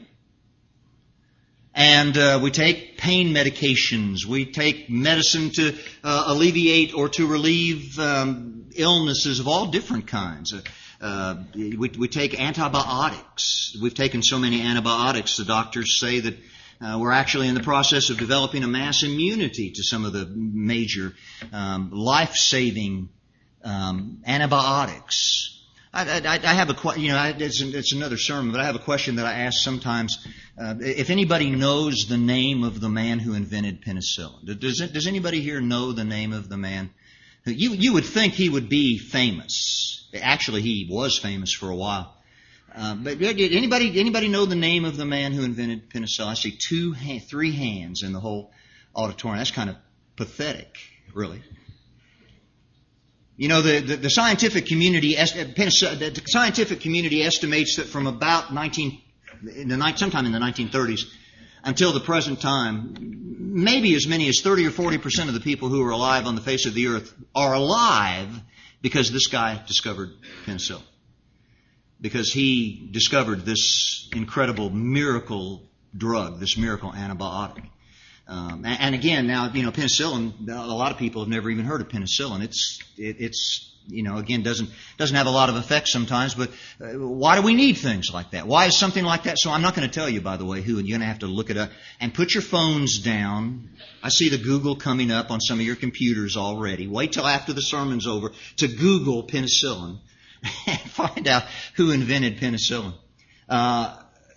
And uh, we take pain medications. We take medicine to uh, alleviate or to relieve um, illnesses of all different kinds. Uh, uh, we, we take antibiotics. We've taken so many antibiotics, the doctors say that uh, we're actually in the process of developing a mass immunity to some of the major um, life-saving um, antibiotics. I, I, I have a, you know, it's, it's another sermon, but I have a question that I ask sometimes. Uh, if anybody knows the name of the man who invented penicillin, does it, does anybody here know the name of the man? You you would think he would be famous. Actually, he was famous for a while. Uh, but did anybody anybody know the name of the man who invented penicillin? I see two, three hands in the whole auditorium. That's kind of pathetic, really. You know, the, the, the scientific community, the scientific community estimates that from about nineteen, in the, sometime in the nineteen thirties until the present time, maybe as many as thirty or forty percent of the people who are alive on the face of the earth are alive because this guy discovered penicillin. Because he discovered this incredible miracle drug, this miracle antibiotic. Um, and, and again, now, you know, penicillin, a lot of people have never even heard of penicillin. It's, it, it's, you know, again, doesn't, doesn't have a lot of effect sometimes, but uh, why do we need things like that? Why is something like that? So I'm not going to tell you, by the way, who, and you're going to have to look it up. And put your phones down. I see the Google coming up on some of your computers already. Wait till after the sermon's over to Google penicillin and find out who invented penicillin. Uh,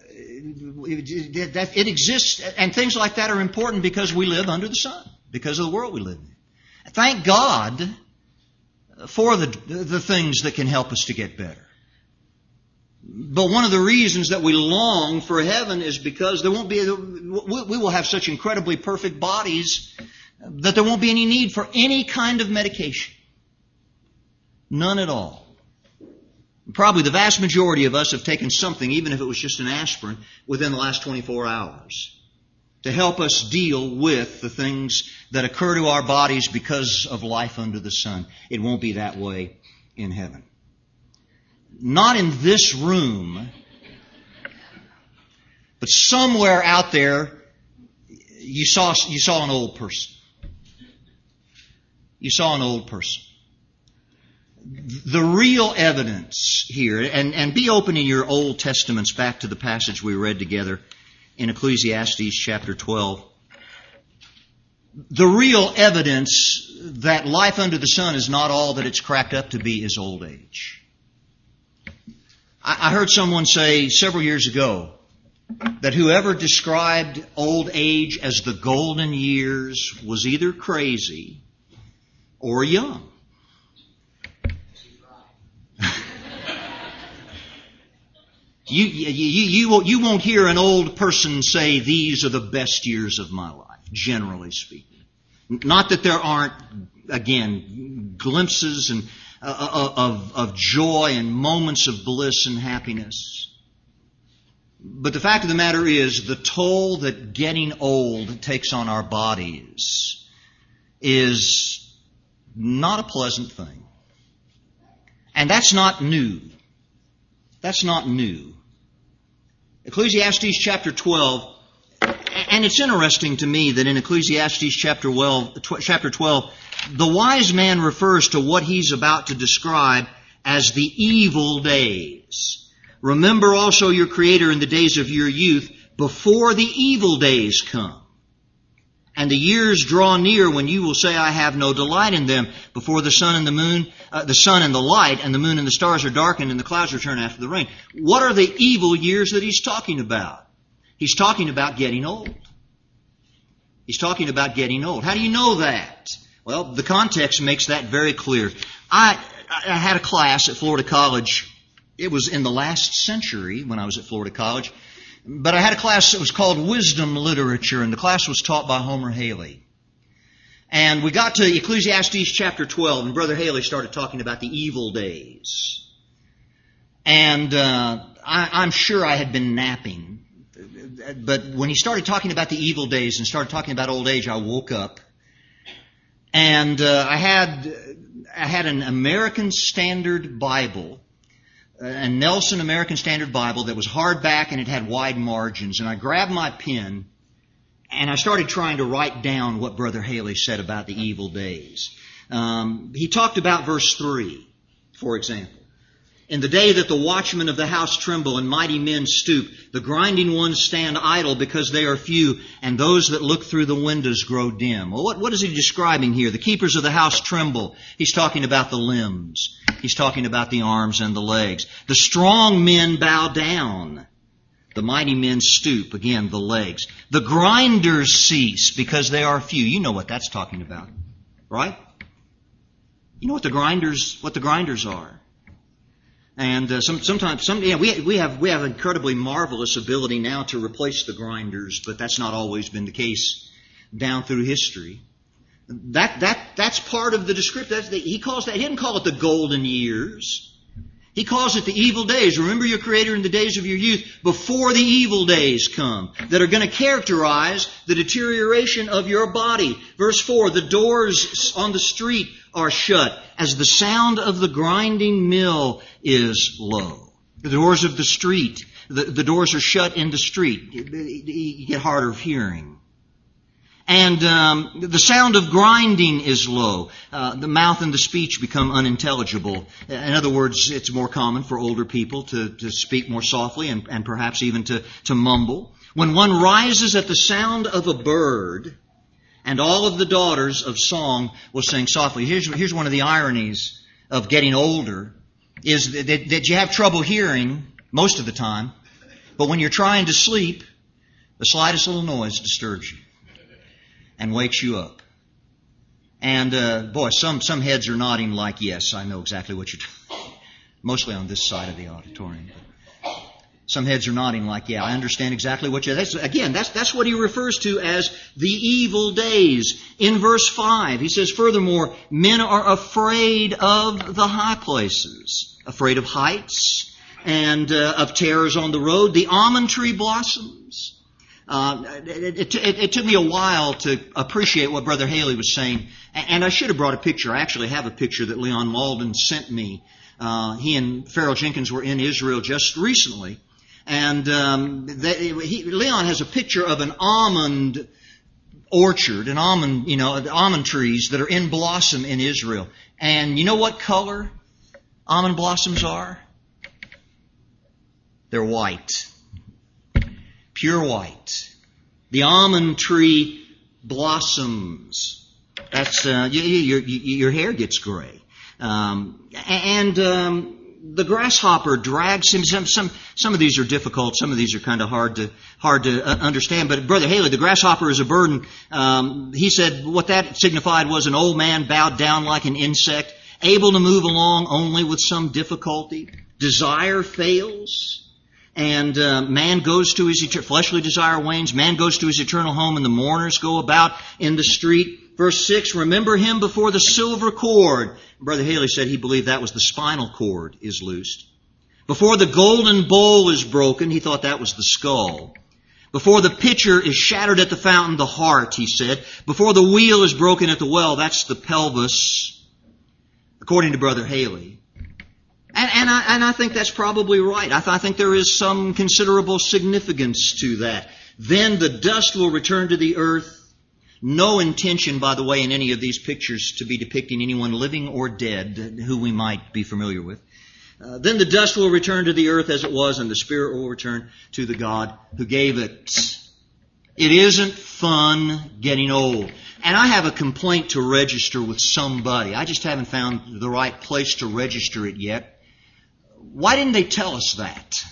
It exists, and things like that are important because we live under the sun, because of the world we live in. Thank God for the, the things that can help us to get better. But one of the reasons that we long for heaven is because there won't be, we will have such incredibly perfect bodies that there won't be any need for any kind of medication. None at all. Probably the vast majority of us have taken something, even if it was just an aspirin, within the last twenty-four hours to help us deal with the things that occur to our bodies because of life under the sun. It won't be that way in heaven. Not in this room, but somewhere out there, you saw, you saw an old person. You saw an old person. The real evidence here, and, and be open in your Old Testaments back to the passage we read together in Ecclesiastes chapter twelve. The real evidence that life under the sun is not all that it's cracked up to be is old age. I, I heard someone say several years ago that whoever described old age as the golden years was either crazy or young. You, you, you, won't, you won't hear an old person say, these are the best years of my life, generally speaking. Not that there aren't, again, glimpses and, uh, of, of joy and moments of bliss and happiness. But the fact of the matter is, the toll that getting old takes on our bodies is not a pleasant thing. And that's not new. That's not new. Ecclesiastes chapter twelve, and it's interesting to me that in Ecclesiastes chapter twelve, chapter twelve, the wise man refers to what he's about to describe as the evil days. Remember also your Creator in the days of your youth, before the evil days come. And the years draw near when you will say, I have no delight in them, before the sun and the moon, uh, the sun and the light, and the moon and the stars are darkened, and the clouds return after the rain. What are the evil years that he's talking about? He's talking about getting old. He's talking about getting old. How do you know that? Well, the context makes that very clear. I, I had a class at Florida College. It was in the last century when I was at Florida College. But I had a class that was called Wisdom Literature, and the class was taught by Homer Haley. And we got to Ecclesiastes chapter twelve, and Brother Haley started talking about the evil days. And uh, I, I'm sure I had been napping. But when he started talking about the evil days and started talking about old age, I woke up. And uh, I had I had an American Standard Bible, a Nelson American Standard Bible that was hardback and it had wide margins. And I grabbed my pen and I started trying to write down what Brother Haley said about the evil days. Um, he talked about verse three, for example. In the day that the watchmen of the house tremble and mighty men stoop, the grinding ones stand idle because they are few, and those that look through the windows grow dim. Well, what, what is he describing here? The keepers of the house tremble. He's talking about the limbs. He's talking about the arms and the legs. The strong men bow down. The mighty men stoop. Again, the legs. The grinders cease because they are few. You know what that's talking about, right? You know what the grinders, what the grinders are. And uh, some, sometimes, some, yeah, we we have we have incredibly marvelous ability now to replace the grinders, but that's not always been the case down through history. That that that's part of the description. That's the, he calls that. He didn't call it the golden years. He calls it the evil days. Remember your Creator in the days of your youth, before the evil days come, that are going to characterize the deterioration of your body. Verse four, the doors on the street are shut, as the sound of the grinding mill is low. The doors of the street, the, the doors are shut in the street. You get harder of hearing. And um, the sound of grinding is low. Uh, the mouth and the speech become unintelligible. In other words, it's more common for older people to, to speak more softly and, and perhaps even to, to mumble. When one rises at the sound of a bird, and all of the daughters of song will sing softly. Here's, here's one of the ironies of getting older, is that, that you have trouble hearing most of the time, but when you're trying to sleep, the slightest little noise disturbs you and wakes you up. And, uh, boy, some, some heads are nodding like, yes, I know exactly what you're doing. Mostly on this side of the auditorium. Some heads are nodding like, yeah, I understand exactly what you're... That's, again, that's, that's what he refers to as the evil days. In verse five, he says, furthermore, men are afraid of the high places, afraid of heights and uh, of terrors on the road. The almond tree blossoms. Uh, it, it, it took me a while to appreciate what Brother Haley was saying, and I should have brought a picture. I actually have a picture that Leon Malden sent me. Uh, he and Farrell Jenkins were in Israel just recently, and um, they, he, Leon has a picture of an almond orchard, an almond, you know, almond trees that are in blossom in Israel. And you know what color almond blossoms are? They're white. Pure white. The almond tree blossoms. That's uh, your, your, your hair gets gray. Um, and um, the grasshopper drags him. Some, some some of these are difficult. Some of these are kind of hard to hard to understand. But Brother Haley, the grasshopper is a burden. Um, he said what that signified was an old man bowed down like an insect, able to move along only with some difficulty. Desire fails. And uh, man goes to his eternal, fleshly desire wanes, man goes to his eternal home, and the mourners go about in the street. Verse six, remember him before the silver cord. Brother Haley said he believed that was the spinal cord is loosed. Before the golden bowl is broken, he thought that was the skull. Before the pitcher is shattered at the fountain, the heart, he said. Before the wheel is broken at the well, that's the pelvis, according to Brother Haley. And, and, I, and I think that's probably right. I, th- I think there is some considerable significance to that. Then the dust will return to the earth. No intention, by the way, in any of these pictures to be depicting anyone living or dead who we might be familiar with. Uh, then the dust will return to the earth as it was, and the spirit will return to the God who gave it. It isn't fun getting old. And I have a complaint to register with somebody. I just haven't found the right place to register it yet. Why didn't they tell us that?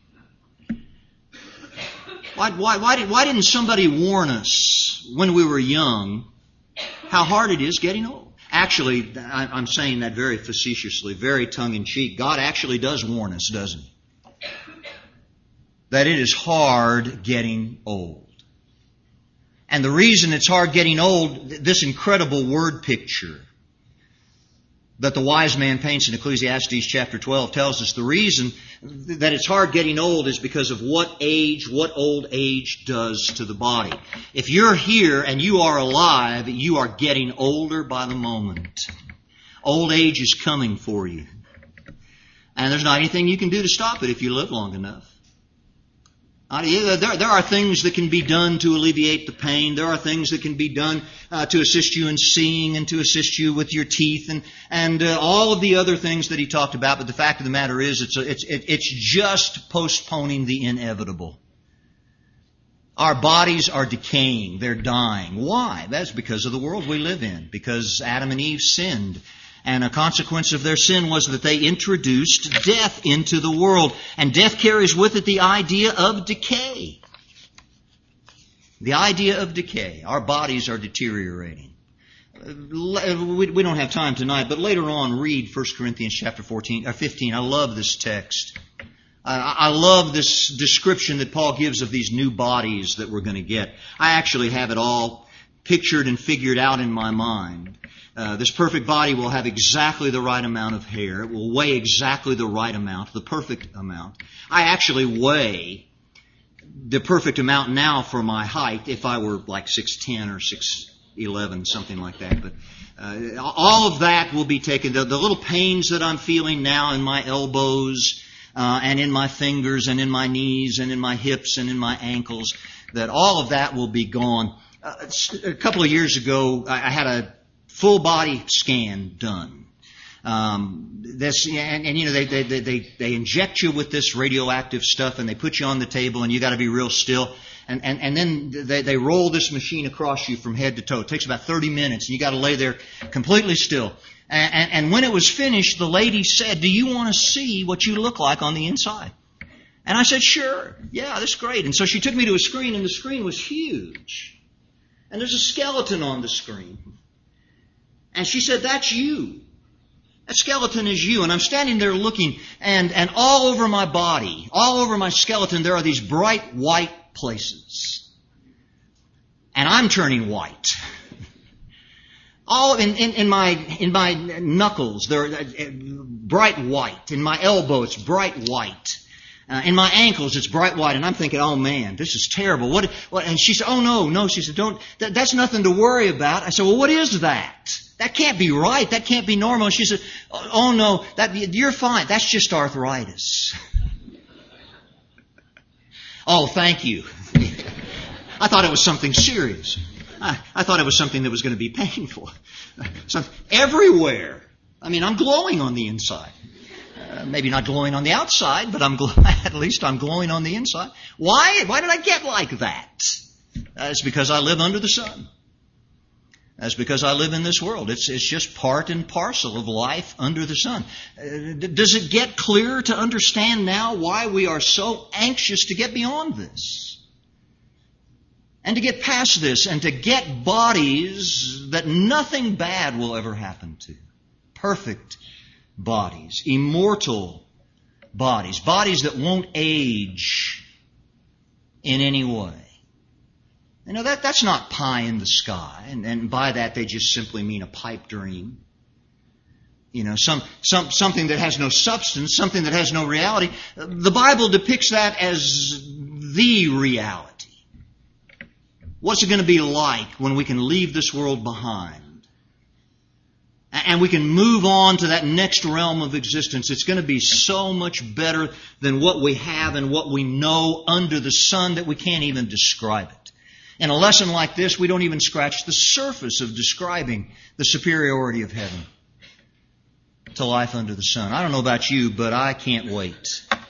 Why, why, why, did, why didn't somebody warn us when we were young how hard it is getting old? Actually, I'm saying that very facetiously, very tongue-in-cheek. God actually does warn us, doesn't He? That it is hard getting old. And the reason it's hard getting old, this incredible word picture that the wise man paints in Ecclesiastes chapter twelve tells us the reason that it's hard getting old is because of what age, what old age does to the body. If you're here and you are alive, you are getting older by the moment. Old age is coming for you. And there's not anything you can do to stop it if you live long enough. There, there are things that can be done to alleviate the pain. There are things that can be done uh, to assist you in seeing and to assist you with your teeth and and uh, all of the other things that he talked about. But the fact of the matter is, it's a, it's it, it's just postponing the inevitable. Our bodies are decaying; they're dying. Why? That's because of the world we live in. Because Adam and Eve sinned. And a consequence of their sin was that they introduced death into the world. And death carries with it the idea of decay. The idea of decay. Our bodies are deteriorating. We don't have time tonight, but later on read First Corinthians chapter fourteen or fifteen. I love this text. I love this description that Paul gives of these new bodies that we're going to get. I actually have it all pictured and figured out in my mind. Uh, this perfect body will have exactly the right amount of hair. It will weigh exactly the right amount, the perfect amount. I actually weigh the perfect amount now for my height if I were like six ten or six eleven, something like that. But uh, all of that will be taken. The, the little pains that I'm feeling now in my elbows uh, and in my fingers and in my knees and in my hips and in my ankles, that all of that will be gone. Uh, a couple of years ago, I, I had a full body scan done. Um, this and, and you know they, they they they inject you with this radioactive stuff and they put you on the table and you got to be real still. And and and then they they roll this machine across you from head to toe. It takes about thirty minutes and you got to lay there completely still. And, and and when it was finished, the lady said, "Do you want to see what you look like on the inside?" And I said, "Sure. Yeah, that's great." And so she took me to a screen and the screen was huge. And there's a skeleton on the screen. And she said, "That's you. That skeleton is you." And I'm standing there looking, and, and all over my body, all over my skeleton, there are these bright white places. And I'm turning white. All in, in, in my in my knuckles, they're bright white. In my elbow, it's bright white. Uh, in my ankles, it's bright white, and I'm thinking, "Oh man, this is terrible." What? What? And she said, "Oh no, no." She said, "Don't. That, that's nothing to worry about." I said, "Well, what is that? That can't be right. That can't be normal." And she said, "Oh no, that you're fine. That's just arthritis." Oh, thank you. I thought it was something serious. I, I thought it was something that was going to be painful. So everywhere. I mean, I'm glowing on the inside. Uh, maybe not glowing on the outside, but I'm gl- at least I'm glowing on the inside. Why? Why did I get like that? Uh, it's because I live under the sun. That's because I live in this world. It's it's just part and parcel of life under the sun. Uh, does it get clearer to understand now why we are so anxious to get beyond this? And to get past this and to get bodies that nothing bad will ever happen to. Perfect bodies, immortal bodies, bodies that won't age in any way. You know, that, that's not pie in the sky, and, and by that they just simply mean a pipe dream. You know, some, some something that has no substance, something that has no reality. The Bible depicts that as the reality. What's it going to be like when we can leave this world behind? And we can move on to that next realm of existence. It's going to be so much better than what we have and what we know under the sun that we can't even describe it. In a lesson like this, we don't even scratch the surface of describing the superiority of heaven to life under the sun. I don't know about you, but I can't wait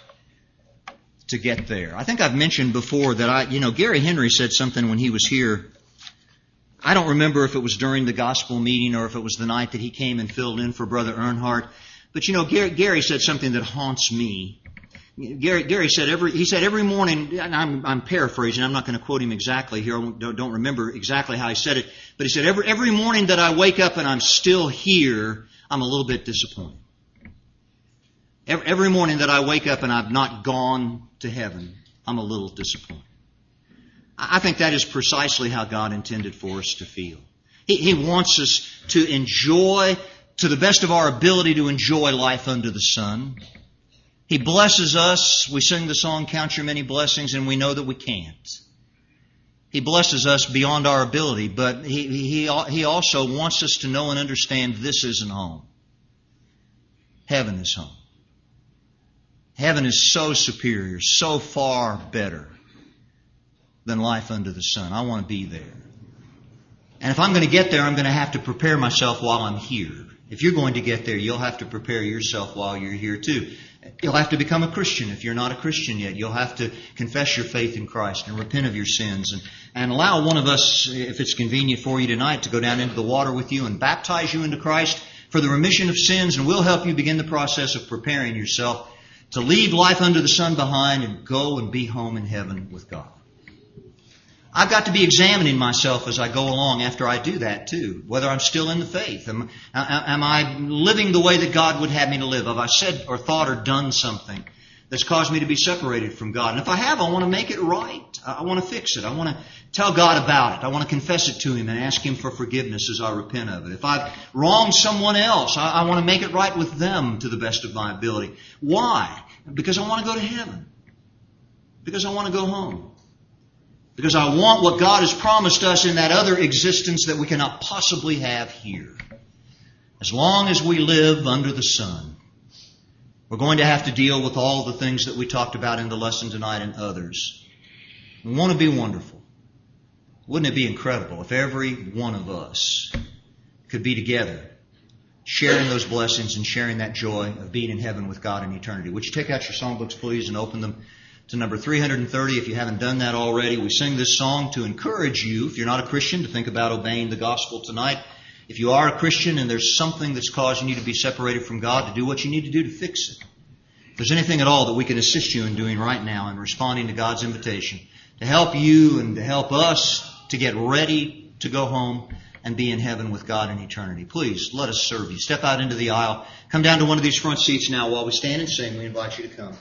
to get there. I think I've mentioned before that I, you know, Gary Henry said something when he was here. I don't remember if it was during the gospel meeting or if it was the night that he came and filled in for Brother Earnhardt. But you know, Gary, Gary said something that haunts me. Gary, Gary said every, he said every morning, and I'm, I'm paraphrasing, I'm not going to quote him exactly here, I don't, don't remember exactly how he said it, but he said every, every morning that I wake up and I'm still here, I'm a little bit disappointed. Every, every morning that I wake up and I've not gone to heaven, I'm a little disappointed. I think that is precisely how God intended for us to feel. He, he wants us to enjoy, to the best of our ability, to enjoy life under the sun. He blesses us. We sing the song, "Count Your Many Blessings," and we know that we can't. He blesses us beyond our ability, but he, he, he also wants us to know and understand this isn't home. Heaven is home. Heaven is so superior, so far better than life under the sun. I want to be there. And if I'm going to get there, I'm going to have to prepare myself while I'm here. If you're going to get there, you'll have to prepare yourself while you're here too. You'll have to become a Christian if you're not a Christian yet. You'll have to confess your faith in Christ and repent of your sins and, and allow one of us, if it's convenient for you tonight, to go down into the water with you and baptize you into Christ for the remission of sins, and we'll help you begin the process of preparing yourself to leave life under the sun behind and go and be home in heaven with God. I've got to be examining myself as I go along after I do that too, whether I'm still in the faith. Am, am I living the way that God would have me to live? Have I said or thought or done something that's caused me to be separated from God? And if I have, I want to make it right. I want to fix it. I want to tell God about it. I want to confess it to Him and ask Him for forgiveness as I repent of it. If I've wronged someone else, I, I want to make it right with them to the best of my ability. Why? Because I want to go to heaven. Because I want to go home. Because I want what God has promised us in that other existence that we cannot possibly have here. As long as we live under the sun, we're going to have to deal with all the things that we talked about in the lesson tonight and others. We want to be wonderful. Wouldn't it be incredible if every one of us could be together, sharing those blessings and sharing that joy of being in heaven with God in eternity? Would you take out your songbooks, please, and open them to number three hundred thirty if you haven't done that already. We sing this song to encourage you, if you're not a Christian, to think about obeying the gospel tonight. If you are a Christian and there's something that's causing you to be separated from God, to do what you need to do to fix it. If there's anything at all that we can assist you in doing right now in responding to God's invitation to help you and to help us to get ready to go home and be in heaven with God in eternity, please let us serve you. Step out into the aisle. Come down to one of these front seats now while we stand and sing. We invite you to come.